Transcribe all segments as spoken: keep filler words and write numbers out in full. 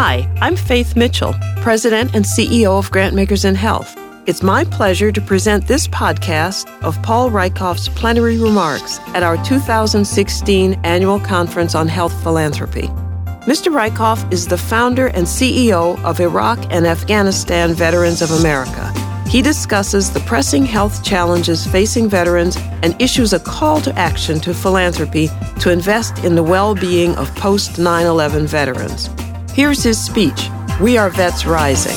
Hi, I'm Faith Mitchell, President and C E O of Grantmakers in Health. It's my pleasure to present this podcast of Paul Rieckhoff's plenary remarks at our two thousand sixteen Annual Conference on Health Philanthropy. Mister Rieckhoff is the founder and C E O of Iraq and Afghanistan Veterans of America. He discusses the pressing health challenges facing veterans and issues a call to action to philanthropy to invest in the well-being of post nine eleven veterans. Here's his speech, We Are Vets Rising.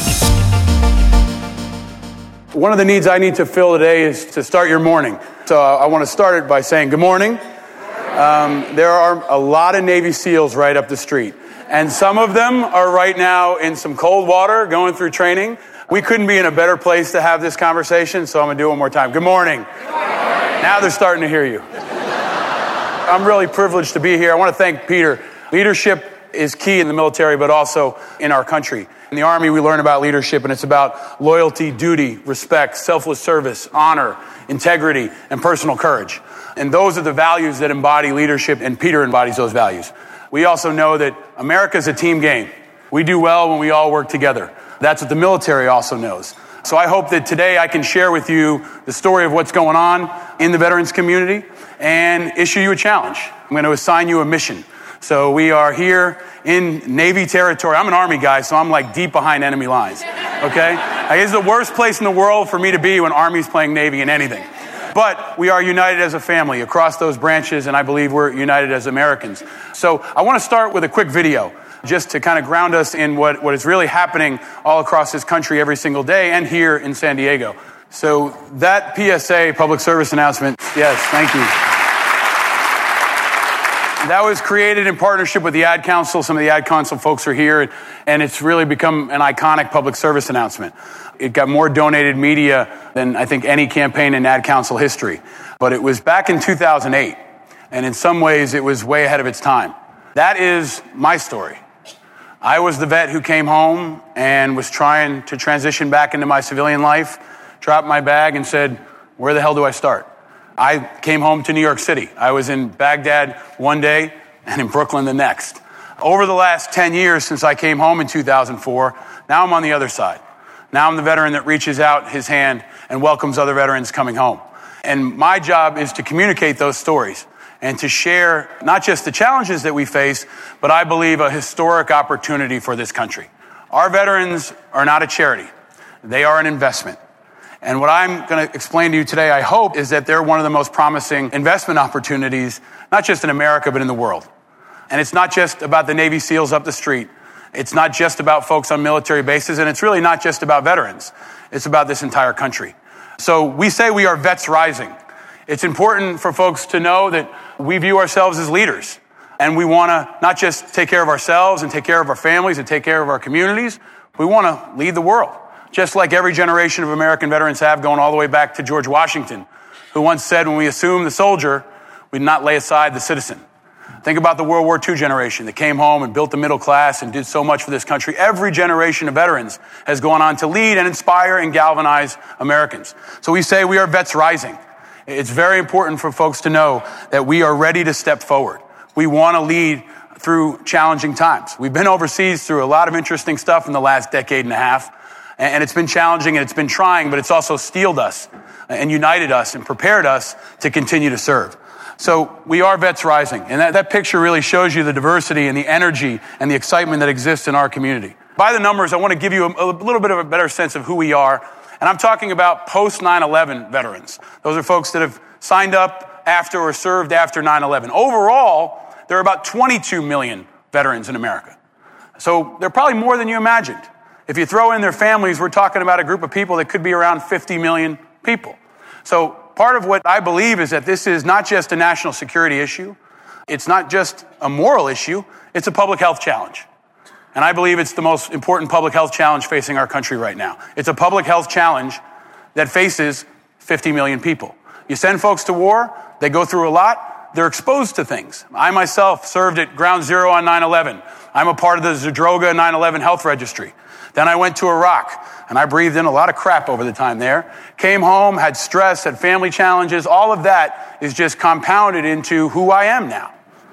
One of the needs I need to fill today is to start your morning. So I want to start it by saying good morning. Um, there are a lot of Navy SEALs right up the street. And some of them are right now in some cold water going through training. We couldn't be in a better place to have this conversation, so I'm going to do it one more time. Good morning. Good morning. Now they're starting to hear you. I'm really privileged to be here. I want to thank Peter. Leadership is key in the military, but also in our country. In the Army, we learn about leadership, and it's about loyalty, duty, respect, selfless service, honor, integrity, and personal courage. And those are the values that embody leadership, and Peter embodies those values. We also know that America is a team game. We do well when we all work together. That's what the military also knows. So I hope that today I can share with you the story of what's going on in the veterans community and issue you a challenge. I'm going to assign you a mission. So we are here in Navy territory. I'm an Army guy, so I'm like deep behind enemy lines, okay? It's the worst place in the world for me to be when Army's playing Navy in anything. But we are united as a family across those branches, and I believe we're united as Americans. So I want to start with a quick video just to kind of ground us in what, what is really happening all across this country every single day and here in San Diego. So that P S A, public service announcement, yes, thank you. That was created in partnership with the Ad Council. Some of the Ad Council folks are here, and it's really become an iconic public service announcement. It got more donated media than I think any campaign in Ad Council history. But it was back in two thousand eight, and in some ways it was way ahead of its time. That is my story. I was the vet who came home and was trying to transition back into my civilian life, dropped my bag and said, where the hell do I start? I came home to New York City. I was in Baghdad one day and in Brooklyn the next. Over the last ten years since I came home in two thousand four, now I'm on the other side. Now I'm the veteran that reaches out his hand and welcomes other veterans coming home. And my job is to communicate those stories and to share not just the challenges that we face, but I believe a historic opportunity for this country. Our veterans are not a charity. They are an investment. And what I'm going to explain to you today, I hope, is that they're one of the most promising investment opportunities, not just in America, but in the world. And it's not just about the Navy SEALs up the street. It's not just about folks on military bases, and it's really not just about veterans. It's about this entire country. So we say we are vets rising. It's important for folks to know that we view ourselves as leaders, and we want to not just take care of ourselves and take care of our families and take care of our communities. We want to lead the world, just like every generation of American veterans have, going all the way back to George Washington, who once said, when we assume the soldier, we'd not lay aside the citizen. Think about the World War Two generation that came home and built the middle class and did so much for this country. Every generation of veterans has gone on to lead and inspire and galvanize Americans. So we say we are vets rising. It's very important for folks to know that we are ready to step forward. We want to lead through challenging times. We've been overseas through a lot of interesting stuff in the last decade and a half, and it's been challenging and it's been trying, but it's also steeled us and united us and prepared us to continue to serve. So we are vets rising, and that, that picture really shows you the diversity and the energy and the excitement that exists in our community. By the numbers, I want to give you a, a little bit of a better sense of who we are. And I'm talking about post nine eleven veterans. Those are folks that have signed up after or served after nine eleven. Overall, there are about twenty-two million veterans in America. So they're probably more than you imagined. If you throw in their families, we're talking about a group of people that could be around fifty million people. So part of what I believe is that this is not just a national security issue. It's not just a moral issue. It's a public health challenge. And I believe it's the most important public health challenge facing our country right now. It's a public health challenge that faces fifty million people. You send folks to war, they go through a lot, they're exposed to things. I myself served at Ground Zero on nine eleven. I'm a part of the Zadroga nine eleven Health Registry. Then I went to Iraq, and I breathed in a lot of crap over the time there. Came home, had stress, had family challenges. All of that is just compounded into who I am now.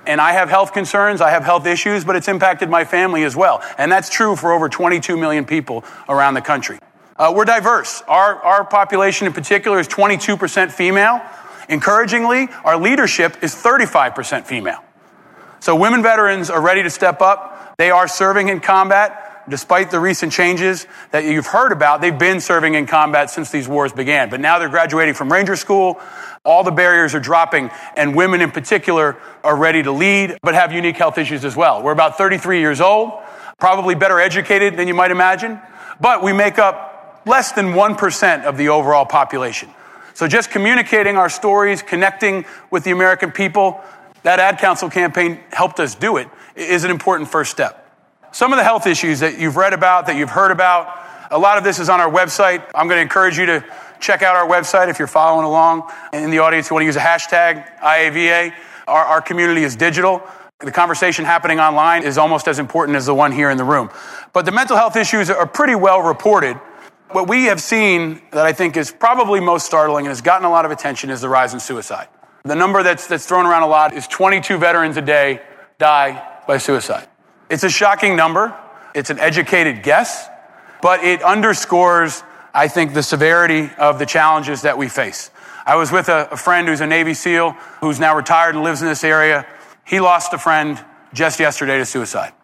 And I have health concerns, I have health issues, but it's impacted my family as well. And that's true for over twenty-two million people around the country. Uh, we're diverse. Our, our population in particular is twenty-two percent female. Encouragingly, our leadership is thirty-five percent female. So women veterans are ready to step up. They are serving in combat. Despite the recent changes that you've heard about, they've been serving in combat since these wars began. But now they're graduating from Ranger School. All the barriers are dropping, and women in particular are ready to lead, but have unique health issues as well. We're about thirty-three years old, probably better educated than you might imagine, but we make up less than one percent of the overall population. So just communicating our stories, connecting with the American people, that Ad Council campaign helped us do it, is an important first step. Some of the health issues that you've read about, that you've heard about, a lot of this is on our website. I'm going to encourage you to check out our website if you're following along. In the audience, you want to use a hashtag, I A V A. Our, our community is digital. The conversation happening online is almost as important as the one here in the room. But the mental health issues are pretty well reported. What we have seen that I think is probably most startling and has gotten a lot of attention is the rise in suicide. The number that's, that's thrown around a lot is twenty-two veterans a day die by suicide. It's a shocking number. It's an educated guess, but it underscores, I think, the severity of the challenges that we face. I was with a, a friend who's a Navy SEAL who's now retired and lives in this area. He lost a friend just yesterday to suicide.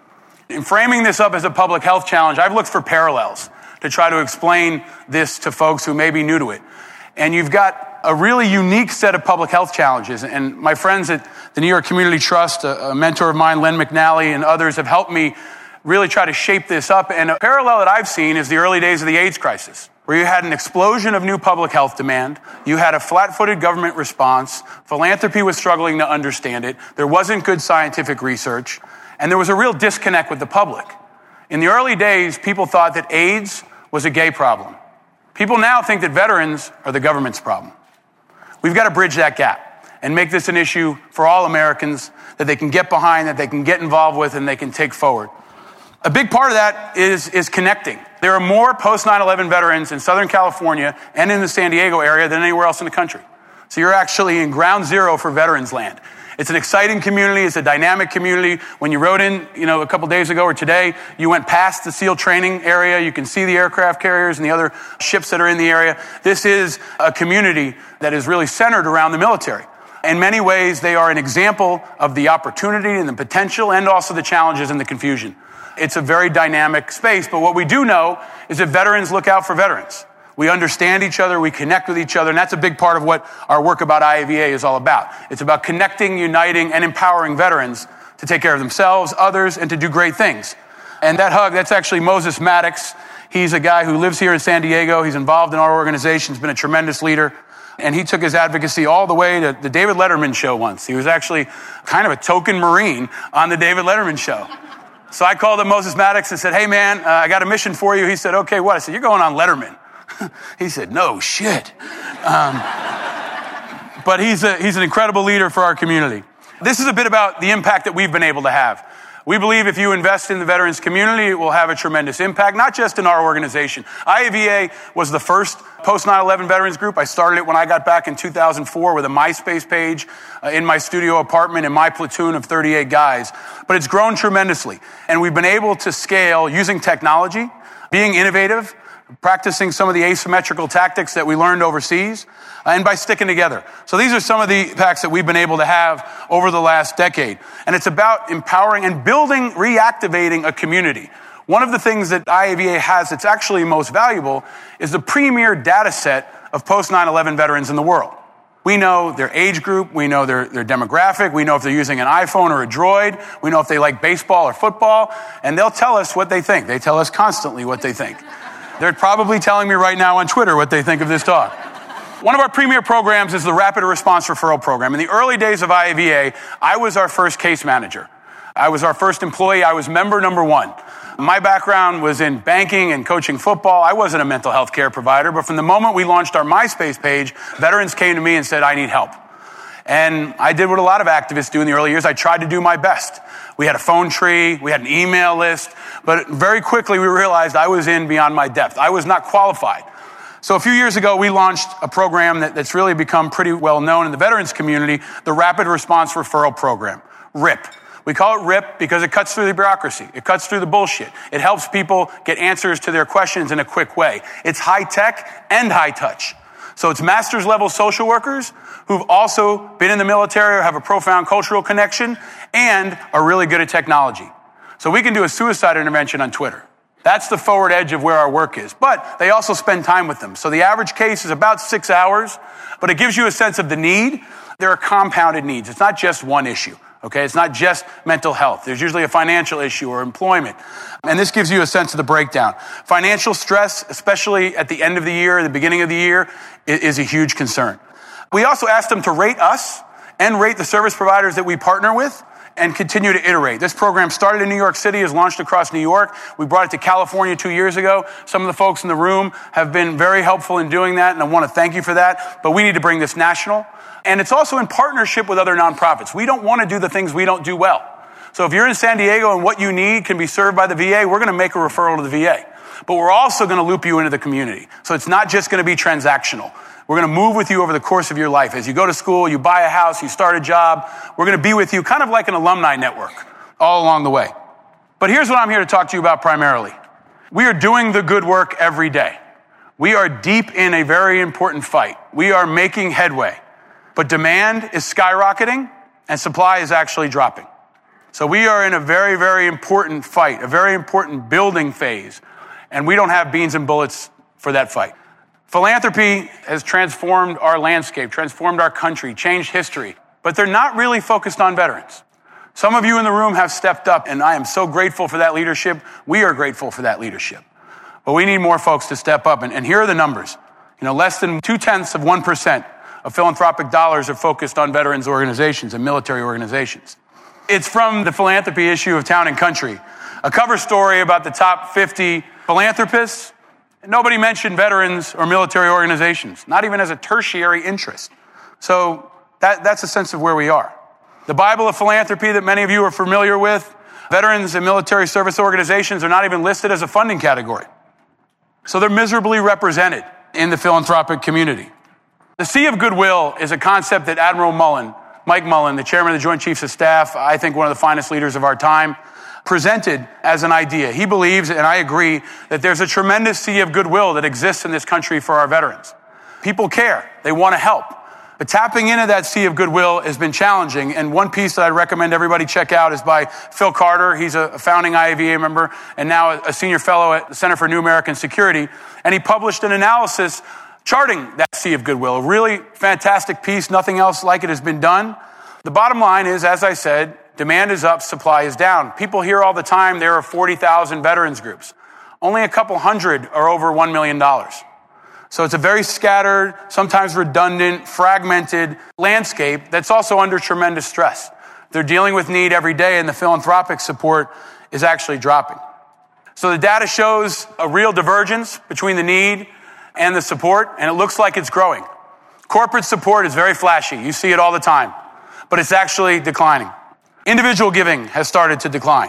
In framing this up as a public health challenge, I've looked for parallels to try to explain this to folks who may be new to it. And you've got a really unique set of public health challenges. And my friends at the New York Community Trust, a, a mentor of mine, Len McNally, and others have helped me really try to shape this up. And a parallel that I've seen is the early days of the AIDS crisis, where you had an explosion of new public health demand. You had a flat-footed government response. Philanthropy was struggling to understand it. There wasn't good scientific research. And there was a real disconnect with the public. In the early days, people thought that AIDS was a gay problem. People now think that veterans are the government's problem. We've got to bridge that gap and make this an issue for all Americans that they can get behind, that they can get involved with, and they can take forward. A big part of that is, is connecting. There are more post nine eleven veterans in Southern California and in the San Diego area than anywhere else in the country. So you're actually in ground zero for veterans land. It's an exciting community. It's a dynamic community. When you rode in, you know, a couple days ago or today, you went past the SEAL training area. You can see the aircraft carriers and the other ships that are in the area. This is a community that is really centered around the military. In many ways, they are an example of the opportunity and the potential and also the challenges and the confusion. It's a very dynamic space, but what we do know is that veterans look out for veterans. We understand each other, we connect with each other, and that's a big part of what our work about I A V A is all about. It's about connecting, uniting, and empowering veterans to take care of themselves, others, and to do great things. And that hug, that's actually Moses Maddox. He's a guy who lives here in San Diego. He's involved in our organization. He's been a tremendous leader. And he took his advocacy all the way to the David Letterman show once. He was actually kind of a token Marine on the David Letterman show. So I called him Moses Maddox and said, hey man, uh, I got a mission for you. He said, okay, what? I said, you're going on Letterman. He said, no shit. Um, but he's a, he's an incredible leader for our community. This is a bit about the impact that we've been able to have. We believe if you invest in the veterans community, it will have a tremendous impact, not just in our organization. I A V A was the first post nine eleven veterans group. I started it when I got back in two thousand four with a MySpace page uh, in my studio apartment in my platoon of thirty-eight guys. But it's grown tremendously. And we've been able to scale using technology, being innovative, practicing some of the asymmetrical tactics that we learned overseas, and by sticking together. So these are some of the impacts that we've been able to have over the last decade. And it's about empowering and building, reactivating a community. One of the things that I A V A has that's actually most valuable is the premier data set of post nine eleven veterans in the world. We know their age group, we know their, their demographic, we know if they're using an iPhone or a Droid, we know if they like baseball or football, and they'll tell us what they think. They tell us constantly what they think. They're probably telling me right now on Twitter what they think of this talk. One of our premier programs is the Rapid Response Referral Program. In the early days of I A V A, I was our first case manager. I was our first employee. I was member number one. My background was in banking and coaching football. I wasn't a mental health care provider, but from the moment we launched our MySpace page, veterans came to me and said, I need help. And I did what a lot of activists do in the early years. I tried to do my best. We had a phone tree, we had an email list, but very quickly we realized I was in beyond my depth. I was not qualified. So a few years ago, we launched a program that, that's really become pretty well known in the veterans community, the Rapid Response Referral Program. RIP. We call it RIP because it cuts through the bureaucracy. It cuts through the bullshit. It helps people get answers to their questions in a quick way. It's high tech and high touch. So it's master's level social workers who've also been in the military or have a profound cultural connection and are really good at technology. So we can do a suicide intervention on Twitter. That's the forward edge of where our work is. But they also spend time with them. So the average case is about six hours, but it gives you a sense of the need. There are compounded needs. It's not just one issue. Okay, it's not just mental health. There's usually a financial issue or employment. And this gives you a sense of the breakdown. Financial stress, especially at the end of the year, the beginning of the year, is a huge concern. We also asked them to rate us and rate the service providers that we partner with and continue to iterate. This program started in New York City, is launched across New York. We brought it to California two years ago. Some of the folks in the room have been very helpful in doing that, and I want to thank you for that. But we need to bring this national. And it's also in partnership with other nonprofits. We don't want to do the things we don't do well. So if you're in San Diego and what you need can be served by the V A, we're going to make a referral to the V A. But we're also going to loop you into the community. So it's not just going to be transactional. We're going to move with you over the course of your life. As you go to school, you buy a house, you start a job, we're going to be with you kind of like an alumni network all along the way. But here's what I'm here to talk to you about primarily. We are doing the good work every day. We are deep in a very important fight. We are making headway. But demand is skyrocketing and supply is actually dropping. So we are in a very, very important fight, a very important building phase. And we don't have beans and bullets for that fight. Philanthropy has transformed our landscape, transformed our country, changed history. But they're not really focused on veterans. Some of you in the room have stepped up, and I am so grateful for that leadership. We are grateful for that leadership. But we need more folks to step up. And, and here are the numbers. You know, less than two-tenths of one percent of philanthropic dollars are focused on veterans organizations and military organizations. It's from the philanthropy issue of Town and Country, a cover story about the top fifty philanthropists. Nobody mentioned veterans or military organizations, not even as a tertiary interest. So that, that's a sense of where we are. The Bible of Philanthropy that many of you are familiar with, veterans and military service organizations are not even listed as a funding category. So they're miserably represented in the philanthropic community. The Sea of Goodwill is a concept that Admiral Mullen, Mike Mullen, the chairman of the Joint Chiefs of Staff, I think one of the finest leaders of our time, presented as an idea. He believes, and I agree, that there's a tremendous sea of goodwill that exists in this country for our veterans. People care. They want to help. But tapping into that sea of goodwill has been challenging, and one piece that I'd recommend everybody check out is by Phil Carter. He's a founding I A V A member and now a senior fellow at the Center for New American Security, and he published an analysis charting that sea of goodwill. A really fantastic piece. Nothing else like it has been done. The bottom line is, as I said, demand is up, supply is down. People hear all the time there are forty thousand veterans groups. Only a couple hundred are over one million dollars. So it's a very scattered, sometimes redundant, fragmented landscape that's also under tremendous stress. They're dealing with need every day, and the philanthropic support is actually dropping. So the data shows a real divergence between the need and the support, and it looks like it's growing. Corporate support is very flashy. You see it all the time, but it's actually declining. Individual giving has started to decline.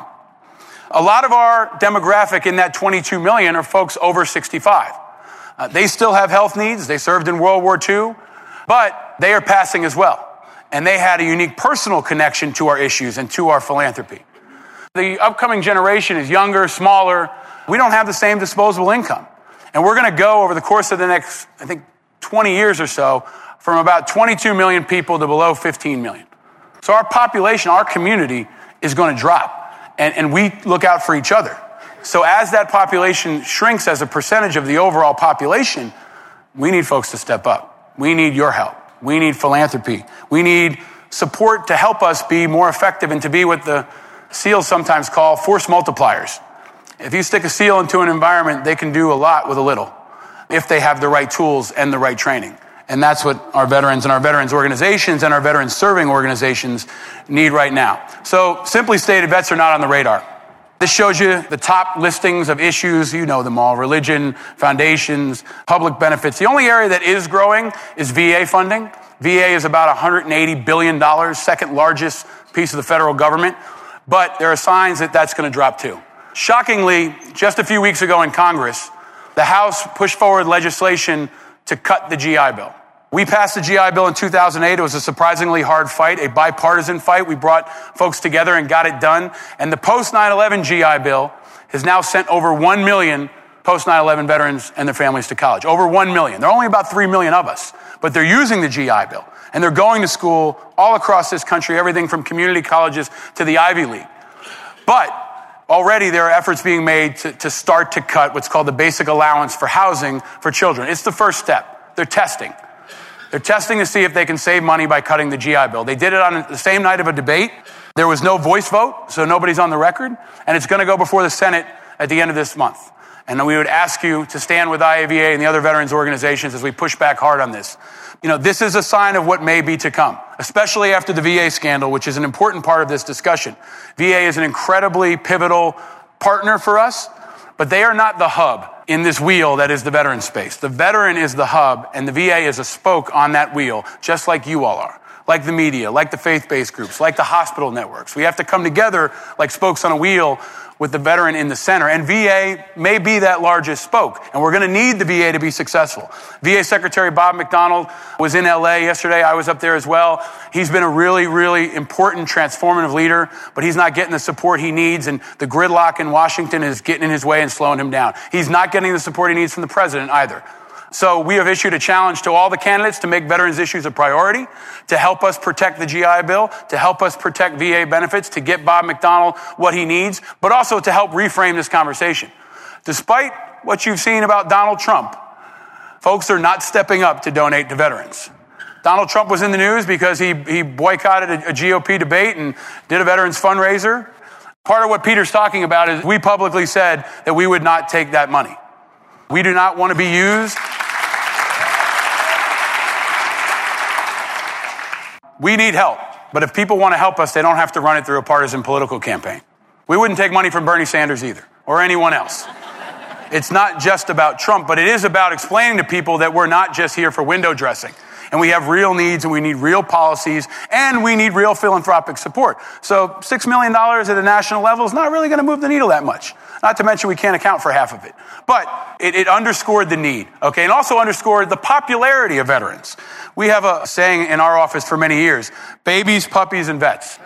A lot of our demographic in that twenty-two million are folks over sixty-five. Uh, they still have health needs. They served in World War Two, but they are passing as well. And they had a unique personal connection to our issues and to our philanthropy. The upcoming generation is younger, smaller. We don't have the same disposable income. And we're going to go over the course of the next, I think, twenty years or so, from about twenty-two million people to below fifteen million. So our population, our community is going to drop, and, and we look out for each other. So as that population shrinks as a percentage of the overall population, we need folks to step up. We need your help. We need philanthropy. We need support to help us be more effective and to be what the SEALs sometimes call force multipliers. If you stick a SEAL into an environment, they can do a lot with a little if they have the right tools and the right training. And that's what our veterans and our veterans organizations and our veterans serving organizations need right now. So simply stated, vets are not on the radar. This shows you the top listings of issues. You know them all: religion, foundations, public benefits. The only area that is growing is V A funding. V A is about one hundred eighty billion dollars, second largest piece of the federal government. But there are signs that that's going to drop too. Shockingly, just a few weeks ago in Congress, the House pushed forward legislation to cut the G I Bill. We passed the G I Bill in two thousand eight. It was a surprisingly hard fight, a bipartisan fight. We brought folks together and got it done. And the post nine eleven G I Bill has now sent over one million post nine eleven veterans and their families to college. Over one million. There are only about three million of us, but they're using the G I Bill. And they're going to school all across this country, everything from community colleges to the Ivy League. But already there are efforts being made to, to start to cut what's called the basic allowance for housing for children. It's the first step. They're testing. They're testing to see if they can save money by cutting the G I Bill. They did it on the same night of a debate. There was no voice vote, so nobody's on the record. And it's going to go before the Senate at the end of this month. And we would ask you to stand with I A V A and the other veterans organizations as we push back hard on this. You know, this is a sign of what may be to come, especially after the V A scandal, which is an important part of this discussion. V A is an incredibly pivotal partner for us, but they are not the hub in this wheel that is the veteran space. The veteran is the hub, and the V A is a spoke on that wheel, just like you all are, like the media, like the faith-based groups, like the hospital networks. We have to come together like spokes on a wheel with the veteran in the center. And V A may be that largest spoke, and we're going to need the V A to be successful. V A Secretary Bob McDonnell was in L A yesterday. I was up there as well. He's been a really, really important, transformative leader, but he's not getting the support he needs, and the gridlock in Washington is getting in his way and slowing him down. He's not getting the support he needs from the president either. So we have issued a challenge to all the candidates to make veterans issues a priority, to help us protect the G I Bill, to help us protect V A benefits, to get Bob McDonnell what he needs, but also to help reframe this conversation. Despite what you've seen about Donald Trump, folks are not stepping up to donate to veterans. Donald Trump was in the news because he, he boycotted a, a G O P debate and did a veterans fundraiser. Part of what Peter's talking about is we publicly said that we would not take that money. We do not want to be used. We need help, but if people want to help us, they don't have to run it through a partisan political campaign. We wouldn't take money from Bernie Sanders either, or anyone else. It's not just about Trump, but it is about explaining to people that we're not just here for window dressing. And we have real needs, and we need real policies, and we need real philanthropic support. So six million dollars at a national level is not really going to move the needle that much. Not to mention we can't account for half of it. But it, it underscored the need, okay, and also underscored the popularity of veterans. We have a saying in our office for many years, babies, puppies, and vets.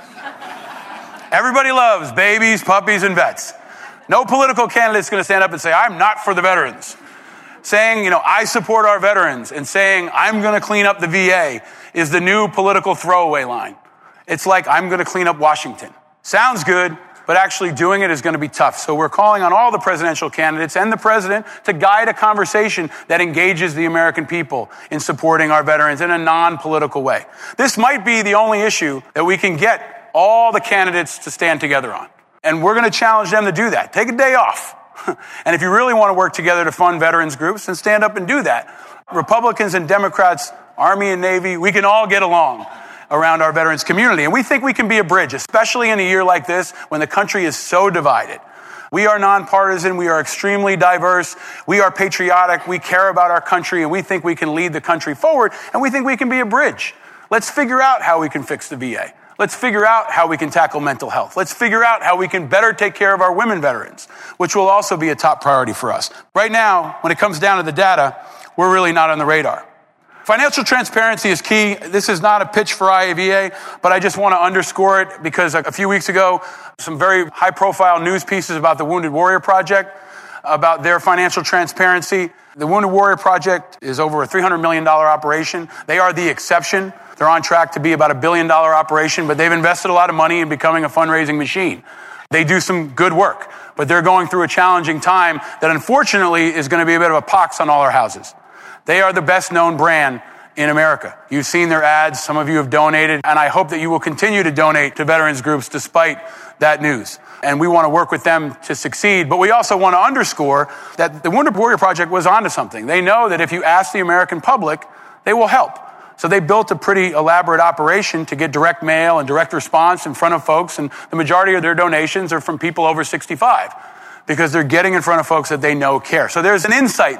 Everybody loves babies, puppies, and vets. No political candidate is going to stand up and say, I'm not for the veterans. Saying, you know, I support our veterans and saying, I'm going to clean up the V A is the new political throwaway line. It's like, I'm going to clean up Washington. Sounds good, but actually doing it is going to be tough. So we're calling on all the presidential candidates and the president to guide a conversation that engages the American people in supporting our veterans in a non-political way. This might be the only issue that we can get all the candidates to stand together on. And we're going to challenge them to do that. Take a day off. And if you really want to work together to fund veterans groups, then stand up and do that. Republicans and Democrats, Army and Navy, we can all get along around our veterans community. And we think we can be a bridge, especially in a year like this when the country is so divided. We are nonpartisan. We are extremely diverse. We are patriotic. We care about our country, and we think we can lead the country forward, and we think we can be a bridge. Let's figure out how we can fix the V A. Let's figure out how we can tackle mental health. Let's figure out how we can better take care of our women veterans, which will also be a top priority for us. Right now, when it comes down to the data, we're really not on the radar. Financial transparency is key. This is not a pitch for I A V A, but I just want to underscore it because a few weeks ago, some very high-profile news pieces about the Wounded Warrior Project, about their financial transparency. The Wounded Warrior Project is over a three hundred million dollars operation. They are the exception. They're on track to be about a billion dollar operation, but they've invested a lot of money in becoming a fundraising machine. They do some good work, but they're going through a challenging time that unfortunately is going to be a bit of a pox on all our houses. They are the best known brand in America. You've seen their ads. Some of you have donated, and I hope that you will continue to donate to veterans groups despite that news. And we want to work with them to succeed, but we also want to underscore that the Wounded Warrior Project was onto something. They know that if you ask the American public, they will help. So they built a pretty elaborate operation to get direct mail and direct response in front of folks, and the majority of their donations are from people over sixty-five because they're getting in front of folks that they know care. So there's an insight there.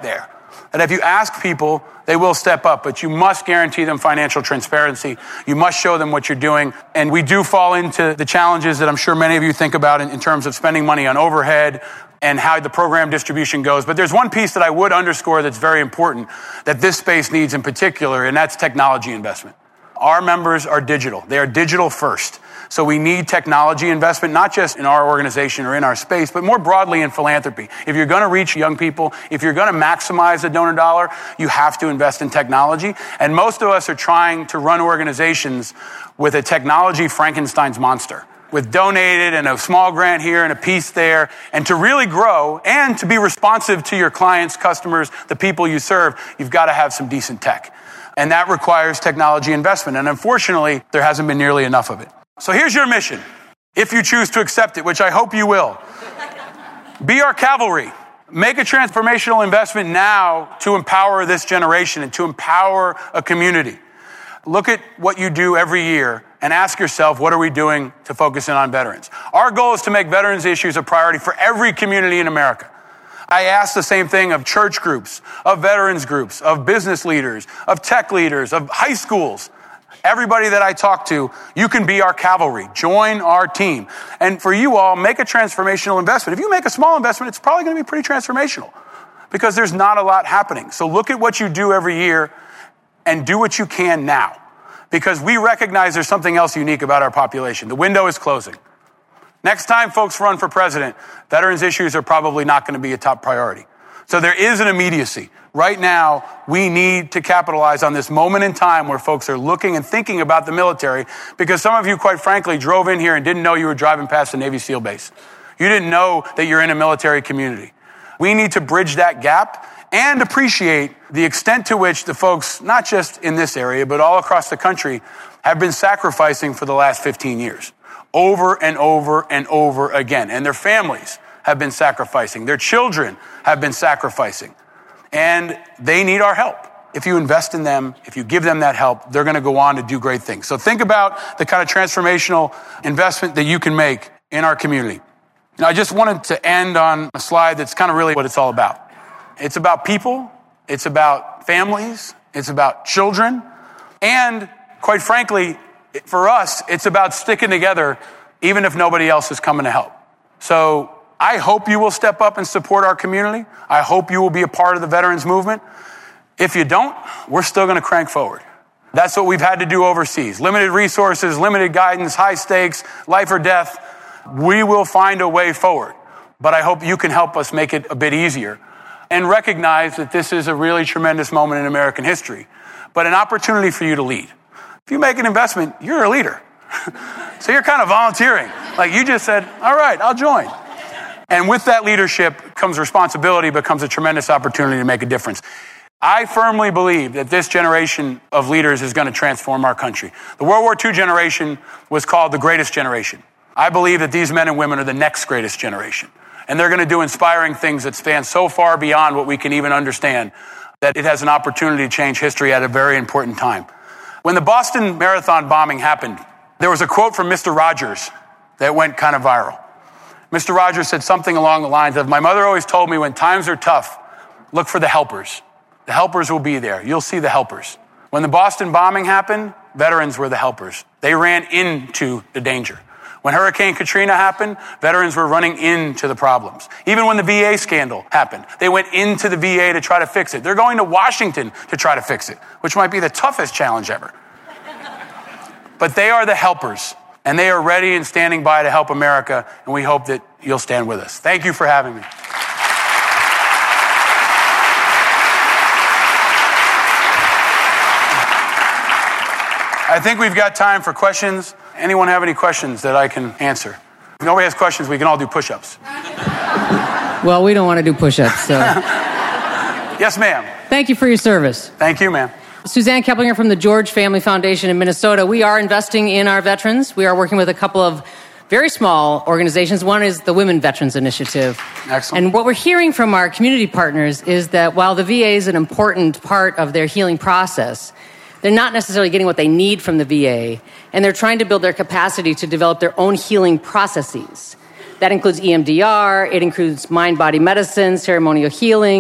That if you ask people, they will step up, but you must guarantee them financial transparency. You must show them what you're doing. And we do fall into the challenges that I'm sure many of you think about in, in terms of spending money on overhead and how the program distribution goes. But there's one piece that I would underscore that's very important that this space needs in particular, and that's technology investment. Our members are digital. They are digital first. So we need technology investment, not just in our organization or in our space, but more broadly in philanthropy. If you're going to reach young people, if you're going to maximize the donor dollar, you have to invest in technology. And most of us are trying to run organizations with a technology Frankenstein's monster, with donated and a small grant here and a piece there, and to really grow and to be responsive to your clients, customers, the people you serve, you've got to have some decent tech. And that requires technology investment. And unfortunately, there hasn't been nearly enough of it. So here's your mission, if you choose to accept it, which I hope you will. Be our cavalry. Make a transformational investment now to empower this generation and to empower a community. Look at what you do every year and ask yourself, what are we doing to focus in on veterans? Our goal is to make veterans issues a priority for every community in America. I ask the same thing of church groups, of veterans groups, of business leaders, of tech leaders, of high schools. Everybody that I talk to, you can be our cavalry. Join our team. And for you all, make a transformational investment. If you make a small investment, it's probably going to be pretty transformational because there's not a lot happening. So look at what you do every year and do what you can now, because we recognize there's something else unique about our population. The window is closing. Next time folks run for president, veterans issues are probably not going to be a top priority. So there is an immediacy. Right now, we need to capitalize on this moment in time where folks are looking and thinking about the military, because some of you, quite frankly, drove in here and didn't know you were driving past a Navy SEAL base. You didn't know that you're in a military community. We need to bridge that gap and appreciate the extent to which the folks, not just in this area, but all across the country, have been sacrificing for the last fifteen years, over and over and over again. And their families have been sacrificing. Their children have been sacrificing. And they need our help. If you invest in them, if you give them that help, they're going to go on to do great things. So think about the kind of transformational investment that you can make in our community. Now, I just wanted to end on a slide that's kind of really what it's all about. It's about people. It's about families. It's about children. And quite frankly, for us, it's about sticking together even if nobody else is coming to help. So I hope you will step up and support our community. I hope you will be a part of the veterans movement. If you don't, we're still going to crank forward. That's what we've had to do overseas. Limited resources, limited guidance, high stakes, life or death. We will find a way forward. But I hope you can help us make it a bit easier and recognize that this is a really tremendous moment in American history, but an opportunity for you to lead. If you make an investment, you're a leader. So you're kind of volunteering. Like you just said, all right, I'll join. And with that leadership comes responsibility, becomes a tremendous opportunity to make a difference. I firmly believe that this generation of leaders is going to transform our country. The World War Two generation was called the greatest generation. I believe that these men and women are the next greatest generation. And they're going to do inspiring things that span so far beyond what we can even understand, that it has an opportunity to change history at a very important time. When the Boston Marathon bombing happened, there was a quote from Mister Rogers that went kind of viral. Mister Rogers said something along the lines of, my mother always told me when times are tough, look for the helpers. The helpers will be there. You'll see the helpers. When the Boston bombing happened, veterans were the helpers. They ran into the danger. When Hurricane Katrina happened, veterans were running into the problems. Even when the V A scandal happened, they went into the V A to try to fix it. They're going to Washington to try to fix it, which might be the toughest challenge ever. But they are the helpers. And they are ready and standing by to help America, and we hope that you'll stand with us. Thank you for having me. I think we've got time for questions. Anyone have any questions that I can answer? If nobody has questions, we can all do push-ups. Well, we don't want to do push-ups, so. Yes, ma'am. Thank you for your service. Thank you, ma'am. Suzanne Keplinger from the George Family Foundation in Minnesota. We are investing in our veterans. We are working with a couple of very small organizations. One is the Women Veterans Initiative. Excellent. And what we're hearing from our community partners is that while the V A is an important part of their healing process, they're not necessarily getting what they need from the V A, and they're trying to build their capacity to develop their own healing processes. That includes E M D R, it includes mind-body medicine, ceremonial healing,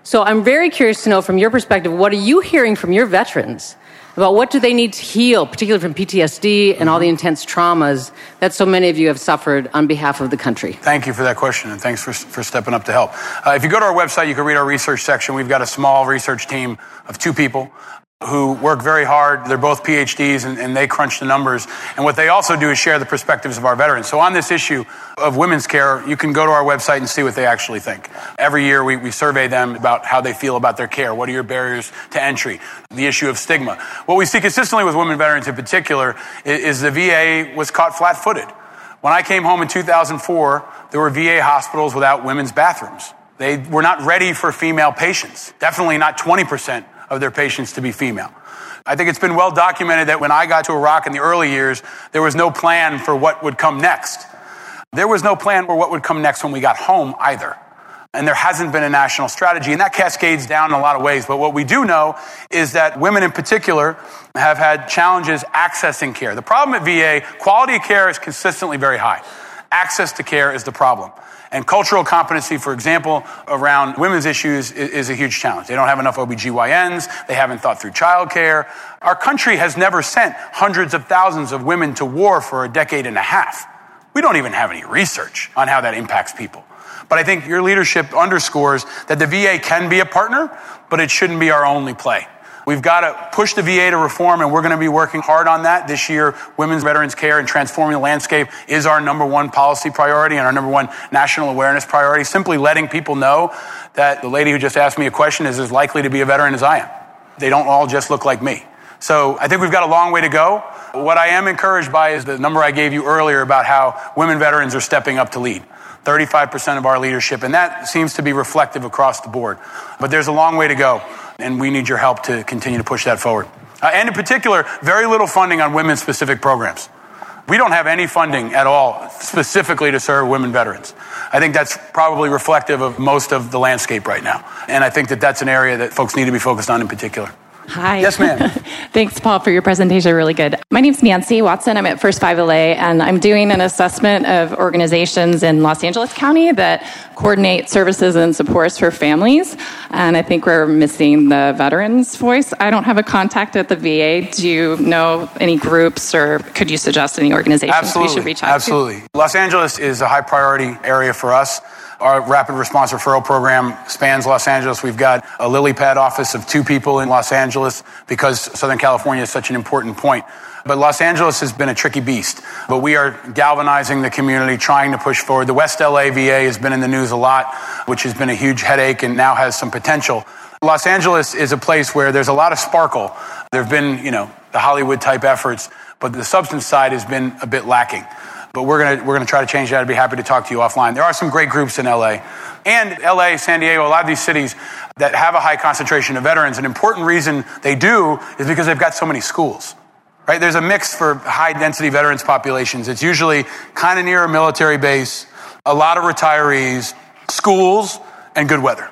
So I'm very curious to know from your perspective, what are you hearing from your veterans about what do they need to heal, particularly from P T S D and all the intense traumas that so many of you have suffered on behalf of the country? Thank you for that question, and thanks for, for stepping up to help. Uh, if you go to our website, you can read our research section. We've got a small research team of two people who work very hard. They're both P H Ds, and, and they crunch the numbers. And what they also do is share the perspectives of our veterans. So on this issue of women's care, you can go to our website and see what they actually think. Every year, we, we survey them about how they feel about their care. What are your barriers to entry? The issue of stigma. What we see consistently with women veterans in particular is, is the V A was caught flat-footed. When I came home in two thousand four, there were V A hospitals without women's bathrooms. They were not ready for female patients. Definitely not twenty percent of their patients to be female. I think it's been well documented that when I got to Iraq in the early years, there was no plan for what would come next. There was no plan for what would come next when we got home either. And there hasn't been a national strategy, and that cascades down in a lot of ways. But what we do know is that women in particular have had challenges accessing care. The problem at V A, quality of care is consistently very high. Access to care is the problem. And cultural competency, for example, around women's issues is, is a huge challenge. They don't have enough O B G Y Ns. They haven't thought through childcare. Our country has never sent hundreds of thousands of women to war for a decade and a half. We don't even have any research on how that impacts people. But I think your leadership underscores that the V A can be a partner, but it shouldn't be our only play. We've got to push the V A to reform, and we're going to be working hard on that. This year, women's veterans care and transforming the landscape is our number one policy priority and our number one national awareness priority. Simply letting people know that the lady who just asked me a question is as likely to be a veteran as I am. They don't all just look like me. So I think we've got a long way to go. What I am encouraged by is the number I gave you earlier about how women veterans are stepping up to lead. thirty-five percent of our leadership, and that seems to be reflective across the board. But there's a long way to go, and we need your help to continue to push that forward. Uh, and in particular, very little funding on women-specific programs. We don't have any funding at all specifically to serve women veterans. I think that's probably reflective of most of the landscape right now. And I think that that's an area that folks need to be focused on in particular. Hi. Yes, ma'am. Thanks, Paul, for your presentation. Really good. My name's Nancy Watson. I'm at First five L A, and I'm doing an assessment of organizations in Los Angeles County that coordinate services and supports for families. And I think we're missing the veterans' voice. I don't have a contact at the V A. Do you know any groups, or could you suggest any organizations Absolutely. we should reach out Absolutely. to? Los Angeles is a high priority area for us. Our rapid response referral program spans Los Angeles. We've got a lily pad office of two people in Los Angeles because Southern California is such an important point. But Los Angeles has been a tricky beast. But we are galvanizing the community, trying to push forward. The West L A V A has been in the news a lot, which has been a huge headache and now has some potential. Los Angeles is a place where there's a lot of sparkle. There have been, you know, the Hollywood type efforts, but the substance side has been a bit lacking. But we're going to we're going to try to change that. I'd be happy to talk to you offline. There are some great groups in L A. And L A, San Diego, a lot of these cities that have a high concentration of veterans. An important reason they do is because they've got so many schools. Right? There's a mix for high-density veterans populations. It's usually kind of near a military base, a lot of retirees, schools, and good weather.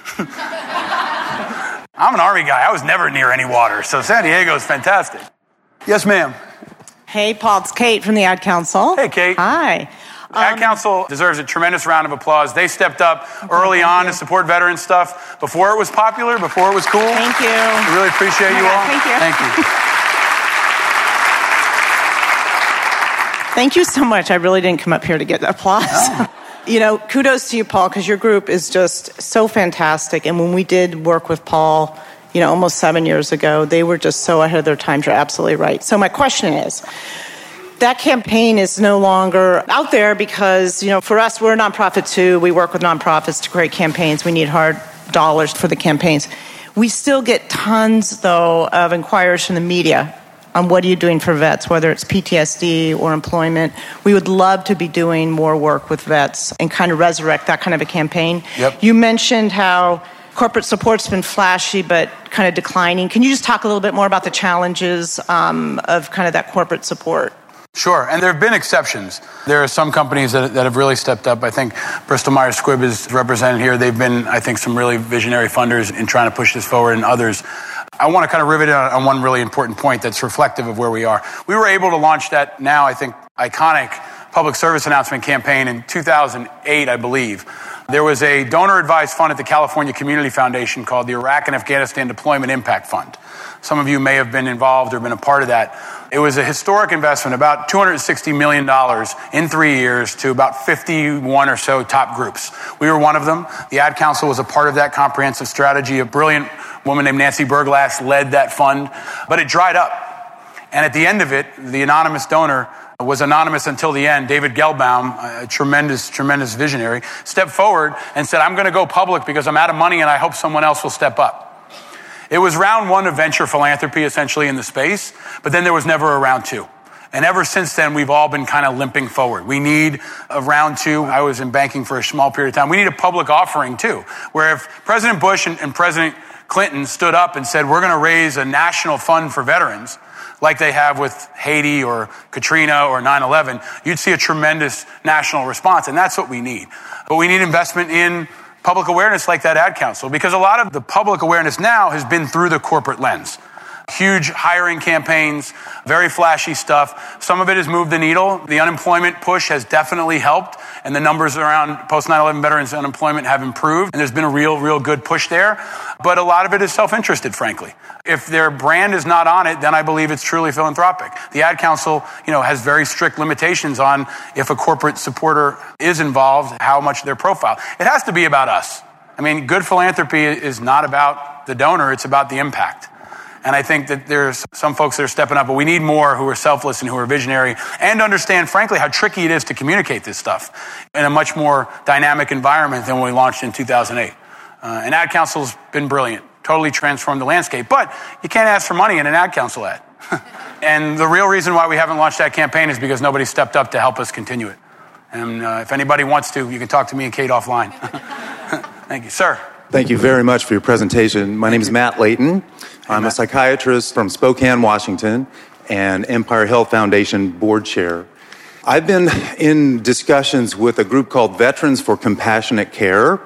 I'm an Army guy. I was never near any water, so San Diego is fantastic. Yes, ma'am. Hey, Paul, it's Kate from the Ad Council. Hey, Kate. Hi. The Ad Um, Council deserves a tremendous round of applause. They stepped up early on to support veteran stuff before it was popular, before it was cool. Thank you. We really appreciate you Yeah, all. thank you. Thank you. Thank you so much. I really didn't come up here to get applause. Oh. You know, kudos to you, Paul, because your group is just so fantastic. And when we did work with Paul, you know, almost seven years ago, they were just so ahead of their time. You're absolutely right. So my question is, that campaign is no longer out there because, you know, for us, we're a nonprofit too. We work with nonprofits to create campaigns. We need hard dollars for the campaigns. We still get tons, though, of inquiries from the media on what are you doing for vets, whether it's P T S D or employment. We would love to be doing more work with vets and kind of resurrect that kind of a campaign. Yep. You mentioned how corporate support's been flashy but kind of declining. Can you just talk a little bit more about the challenges um, of kind of that corporate support? Sure, and there have been exceptions. There are some companies that, that have really stepped up. I think Bristol Myers Squibb is represented here. They've been, I think, some really visionary funders in trying to push this forward, and others. I want to kind of rivet on, on one really important point that's reflective of where we are. We were able to launch that now, I think, iconic public service announcement campaign in two thousand eight, I believe. There was a donor-advised fund at the California Community Foundation called the Iraq and Afghanistan Deployment Impact Fund. Some of you may have been involved or been a part of that. It was a historic investment, about two hundred sixty million dollars in three years to about fifty-one or so top groups. We were one of them. The Ad Council was a part of that comprehensive strategy. A brilliant woman named Nancy Berglass led that fund, but it dried up. And at the end of it, the anonymous donor was anonymous until the end. David Gelbaum, a tremendous, tremendous visionary, stepped forward and said, I'm going to go public because I'm out of money and I hope someone else will step up. It was round one of venture philanthropy, essentially, in the space, but then there was never a round two. And ever since then, we've all been kind of limping forward. We need a round two. I was in banking for a small period of time. We need a public offering, too, where if President Bush and, and President Clinton stood up and said, we're going to raise a national fund for veterans, like they have with Haiti or Katrina or nine eleven, you'd see a tremendous national response, and that's what we need. But we need investment in public awareness like that Ad Council, because a lot of the public awareness now has been through the corporate lens. Huge hiring campaigns, very flashy stuff. Some of it has moved the needle. The unemployment push has definitely helped, and the numbers around post nine eleven veterans unemployment have improved, and there's been a real, real good push there. But a lot of it is self-interested, frankly. If their brand is not on it, then I believe it's truly philanthropic. The Ad Council, you know, has very strict limitations on if a corporate supporter is involved, how much their profile. It has to be about us. I mean, good philanthropy is not about the donor, it's about the impact. And I think that there's some folks that are stepping up, but we need more who are selfless and who are visionary and understand, frankly, how tricky it is to communicate this stuff in a much more dynamic environment than when we launched in two thousand eight. Uh, and Ad Council's been brilliant, totally transformed the landscape. But you can't ask for money in an Ad Council ad. And the real reason why we haven't launched that campaign is because nobody stepped up to help us continue it. And uh, if anybody wants to, you can talk to me and Kate offline. Thank you. Sir. Thank you very much for your presentation. My name is Matt Layton. I'm a psychiatrist from Spokane, Washington, and Empire Health Foundation board chair. I've been in discussions with a group called Veterans for Compassionate Care.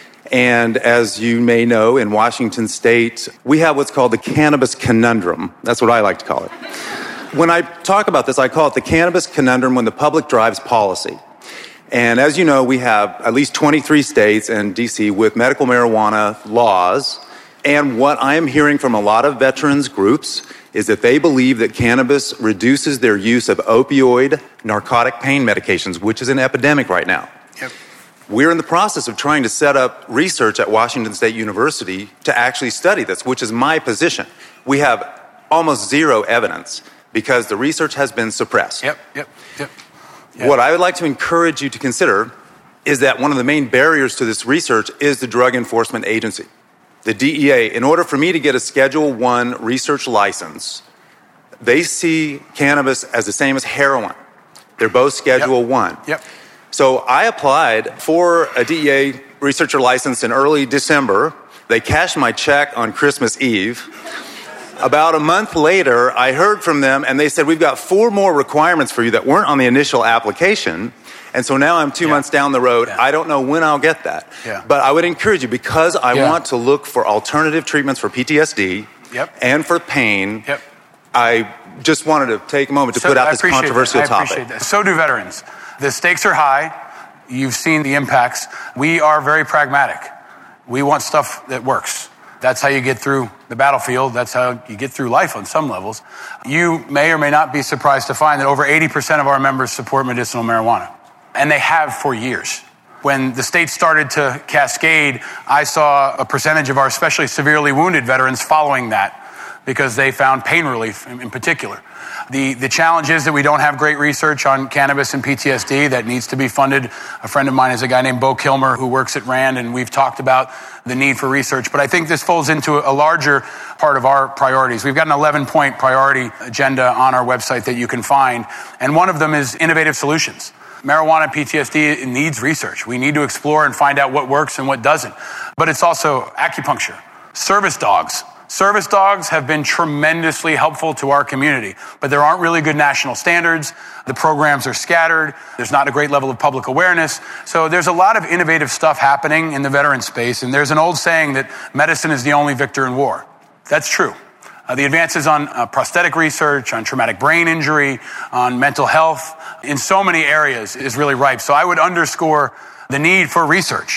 And as you may know, in Washington State, we have what's called the cannabis conundrum. That's what I like to call it. When I talk about this, I call it the cannabis conundrum when the public drives policy. And as you know, we have at least twenty-three states and D C with medical marijuana laws. And what I am hearing from a lot of veterans groups is that they believe that cannabis reduces their use of opioid narcotic pain medications, which is an epidemic right now. Yep. We're in the process of trying to set up research at Washington State University to actually study this, which is my position. We have almost zero evidence because the research has been suppressed. Yep, yep, yep. yep. What I would like to encourage you to consider is that one of the main barriers to this research is the Drug Enforcement Agency. The D E A, in order for me to get a Schedule One research license, they see cannabis as the same as heroin. They're both Schedule Yep. One. Yep. So I applied for a D E A researcher license in early December. They cashed my check on Christmas Eve. About a month later, I heard from them, and they said, we've got four more requirements for you that weren't on the initial application. And so now I'm two Yeah. months down the road. Yeah. I don't know when I'll get that. Yeah. But I would encourage you, because I Yeah. want to look for alternative treatments for P T S D Yep. and for pain, Yep. I just wanted to take a moment to So- put out I this appreciate controversial that. I topic. appreciate that. So do veterans. The stakes are high. You've seen the impacts. We are very pragmatic. We want stuff that works. That's how you get through the battlefield. That's how you get through life on some levels. You may or may not be surprised to find that over eighty percent of our members support medicinal marijuana. And they have for years. When the state started to cascade, I saw a percentage of our especially severely wounded veterans following that because they found pain relief in, in particular. The, the challenge is that we don't have great research on cannabis and P T S D that needs to be funded. A friend of mine is a guy named Bo Kilmer who works at RAND, and we've talked about the need for research. But I think this folds into a larger part of our priorities. We've got an eleven-point priority agenda on our website that you can find, and one of them is innovative solutions. Marijuana and P T S D needs research. We need to explore and find out what works and what doesn't. But it's also acupuncture, service dogs. Service dogs have been tremendously helpful to our community, but there aren't really good national standards. The programs are scattered. There's not a great level of public awareness. So there's a lot of innovative stuff happening in the veteran space, and there's an old saying that medicine is the only victor in war. That's true. Uh, the advances on uh, prosthetic research, on traumatic brain injury, on mental health, in so many areas is really ripe. So I would underscore the need for research.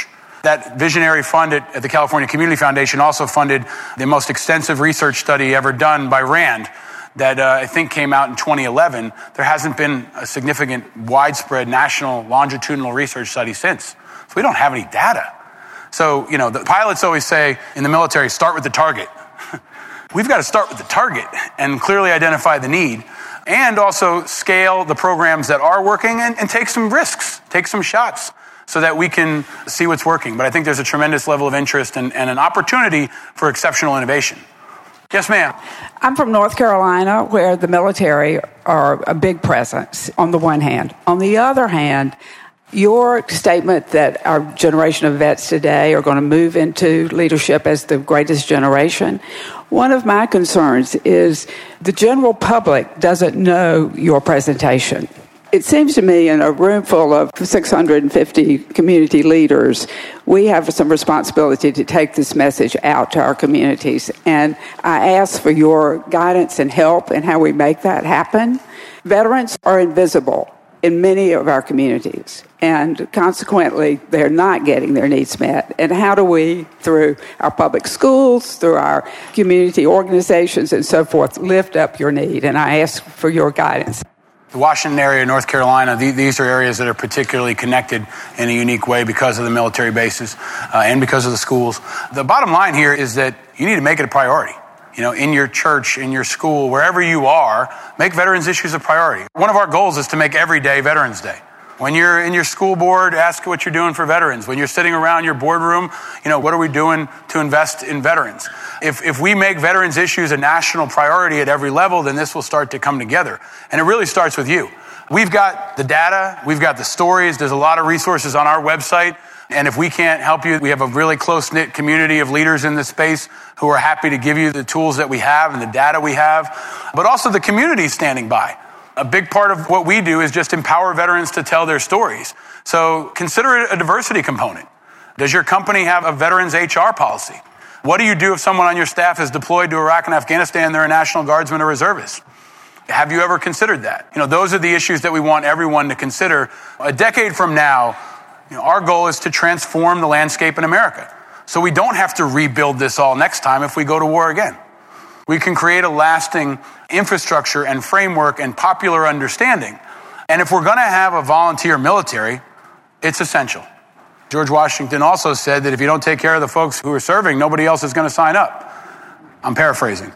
That visionary fund at, at the California Community Foundation also funded the most extensive research study ever done by RAND that uh, I think came out in twenty eleven. There hasn't been a significant, widespread national longitudinal research study since. So we don't have any data. So, you know, the pilots always say in the military, start with the target. We've got to start with the target and clearly identify the need, and also scale the programs that are working and, and take some risks, take some shots so that we can see what's working. But I think there's a tremendous level of interest and, and an opportunity for exceptional innovation. Yes, ma'am. I'm from North Carolina, where the military are a big presence on the one hand. On the other hand, your statement that our generation of vets today are going to move into leadership as the greatest generation, one of my concerns is the general public doesn't know your presentation. It seems to me in a room full of six hundred fifty community leaders, we have some responsibility to take this message out to our communities. And I ask for your guidance and help in how we make that happen. Veterans are invisible in many of our communities, and consequently, they're not getting their needs met. And how do we, through our public schools, through our community organizations and so forth, lift up your need? And I ask for your guidance. The Washington area, North Carolina, these are areas that are particularly connected in a unique way because of the military bases uh, and because of the schools. The bottom line here is that you need to make it a priority. You know, in your church, in your school, wherever you are, make veterans issues a priority. One of our goals is to make every day Veterans Day. When you're in your school board, ask what you're doing for veterans. When you're sitting around your boardroom, you know, what are we doing to invest in veterans? If if we make veterans issues a national priority at every level, then this will start to come together. And it really starts with you. We've got the data, we've got the stories, there's a lot of resources on our website. And if we can't help you, we have a really close-knit community of leaders in this space who are happy to give you the tools that we have and the data we have, but also the community standing by. A big part of what we do is just empower veterans to tell their stories. So consider it a diversity component. Does your company have a veterans H R policy? What do you do if someone on your staff is deployed to Iraq and Afghanistan, they're a National Guardsman or reservist? Have you ever considered that? You know, those are the issues that we want everyone to consider. A decade from now, you know, our goal is to transform the landscape in America. So we don't have to rebuild this all next time if we go to war again. We can create a lasting infrastructure and framework and popular understanding. And if we're going to have a volunteer military, it's essential. George Washington also said that if you don't take care of the folks who are serving, nobody else is going to sign up. I'm paraphrasing.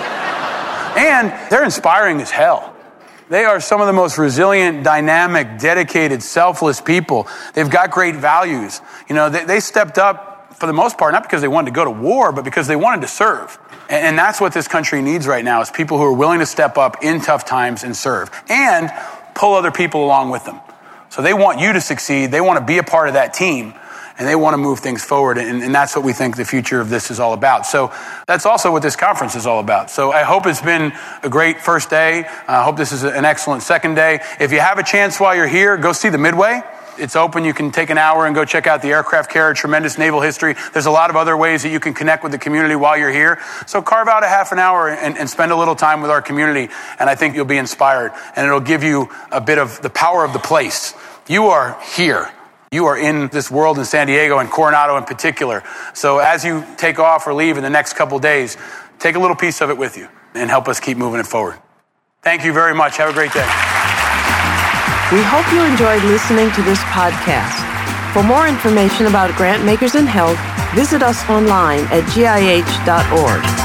And they're inspiring as hell. They are some of the most resilient, dynamic, dedicated, selfless people. They've got great values. You know, they, they stepped up for the most part, not because they wanted to go to war, but because they wanted to serve. And, and that's what this country needs right now, is people who are willing to step up in tough times and serve and pull other people along with them. So they want you to succeed. They want to be a part of that team. And they want to move things forward, and, and that's what we think the future of this is all about. So that's also what this conference is all about. So I hope it's been a great first day. I hope this is an excellent second day. If you have a chance while you're here, go see the Midway. It's open. You can take an hour and go check out the aircraft carrier, tremendous naval history. There's a lot of other ways that you can connect with the community while you're here. So carve out a half an hour and, and spend a little time with our community, and I think you'll be inspired, and it'll give you a bit of the power of the place. You are here. You are in this world in San Diego and Coronado in particular. So as you take off or leave in the next couple days, take a little piece of it with you and help us keep moving it forward. Thank you very much. Have a great day. We hope you enjoyed listening to this podcast. For more information about Grantmakers in Health, visit us online at G I H dot org.